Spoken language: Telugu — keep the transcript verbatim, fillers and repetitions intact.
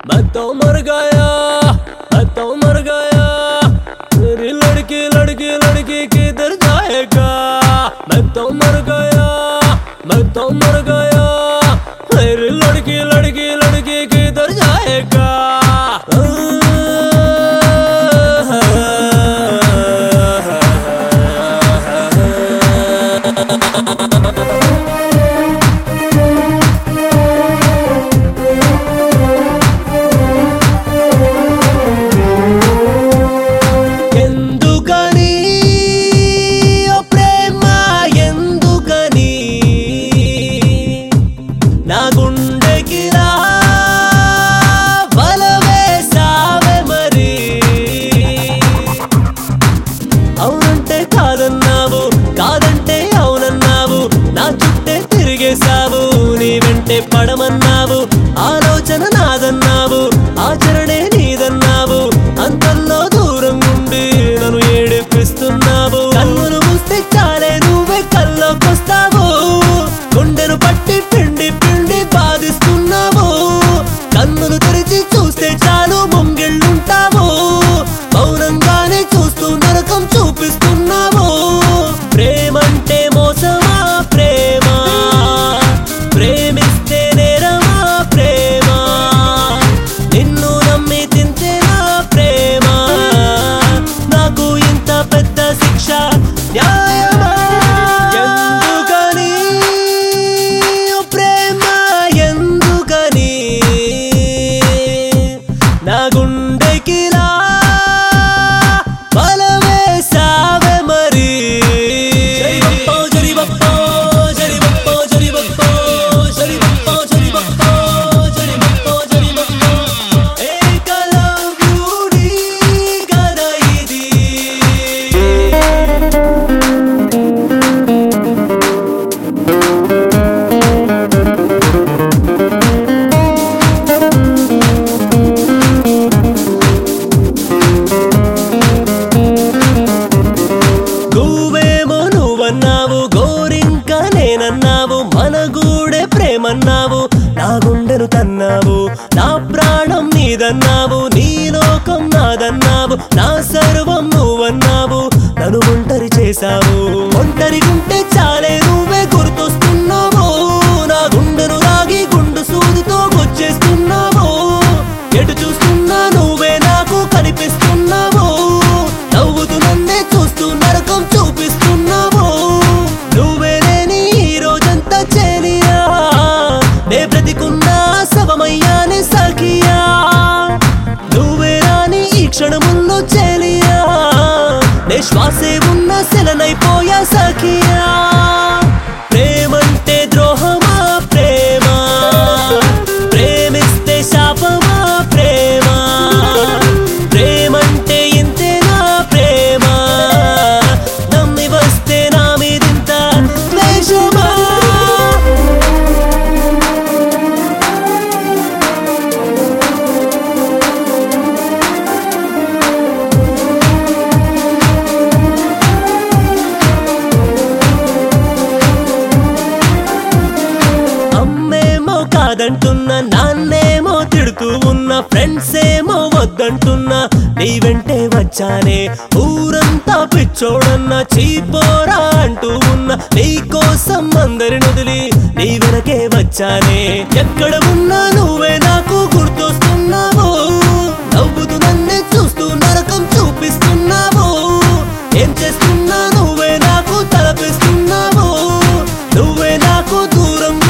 मैं तो मर गया, मैं तो मर गया, मेरी लड़की लड़की लड़की किधर जाएगा। मैं तो मर गया, मैं तो मर गया, मेरी लड़की लड़की लड़की किधर जाएगा। అవునంటే కాదన్నావు, కాదంటే అవునన్నావు, నా చుట్టే తిరిగేశావు, నీ వెంటే పడమన్నావు, ఆలోచన నాదన్నావు, ఆచరణే నీదన్నావు, అంతల్లో దూరం ఉండి నన్ను ఏడిపిస్తున్నావు. కన్నులు మూస్తే చాలే నువ్వే కల్లోకొస్తావు, గుండెను పట్టి పిండి పిండి బాధిస్తున్నావు. కన్నులు తెరిచి చూస్తే చాలు ముంగిళ్ళుంటావు, మౌనంగానే చూస్తూ నరకం చూపిస్తున్నావు. ప్రేమంటే మోసమా ప్రేమ, ప్రేమిస్తే నేరమా ప్రేమ, నిన్ను నమ్మి తింటేనా ప్రేమ, నాకు ఇంత పెద్ద శిక్ష న్యాయమా? ఎందుకని ప్రేమ, ఎందుకని నా గుండెకిలా బలవేశావే మరి. జరిబప్పో జరిబప్పో జరిబప్పో జరిబప్పో జరిబప్పో జరిబప్పో జరిబప్పో జరిబప్పో ఏకలవ్యుడి కథ ఇది. నువ్వేమో నువ్వన్నావు, గోరింక నేనన్నావు, మన గూడే ప్రేమన్నావు, నా గుండెను తన్నావు, నా ప్రాణం నీదన్నావు, నీ లోకం నాదన్నావు, నా సర్వం నువ్వన్నావు, నన్ను ఒంటరి చేశావు. ఒంటరిగుంటే చాలే నువ్వే గుర్తొస్తున్నావు, నా గుండెను రాగి గుండు సూదితో గుచ్చేస్తున్నావు. ఎటు చూస్తున్నా నువ్వే నాకు కనిపిస్తున్నావు, నవ్వుతూ నన్నే చూస్తూ నరకం చూపిస్తున్నావు. నువ్వే లేని ఈ రోజంతా చేలియా, నే బ్రతికున్నా శవమయ్యానే సఖియా. నువ్వే రాని ఈ క్షణముల్లో చేలియా, నే శ్వాసే ఉన్న శిలనైపోయా సఖియా. ప్రేమంటే ద్రోహమా ప్రేమ, ప్రేమిస్తే శాపమా ప్రేమ, ప్రేమంటే ఇంతేనా ప్రేమ, నమ్మి వస్తే నా మీదింత ద్వేషమా? అమ్మేమో కాదంటున్నా, నాన్నేమో తిడుతూ ఉన్న, ఫ్రెండ్స్ ఏమో వద్దంటున్నా, నీ వెంటే వచ్చానే. ఊరంతా పిచ్చోడన్నా, చీపోరా అంటూ ఉన్నా, నీ కోసం అందరిని వదిలి నీ వెనకే వచ్చానే. ఎక్కడ ఉన్నా నువ్వే నాకు గుర్తొస్తున్నావు, నవ్వుతూ నన్నే చూస్తూ నరకం చూపిస్తున్నావు. ఏం చేస్తున్నా నువ్వే నాకు తలపిస్తున్నావు, నువ్వే నాకు దూరం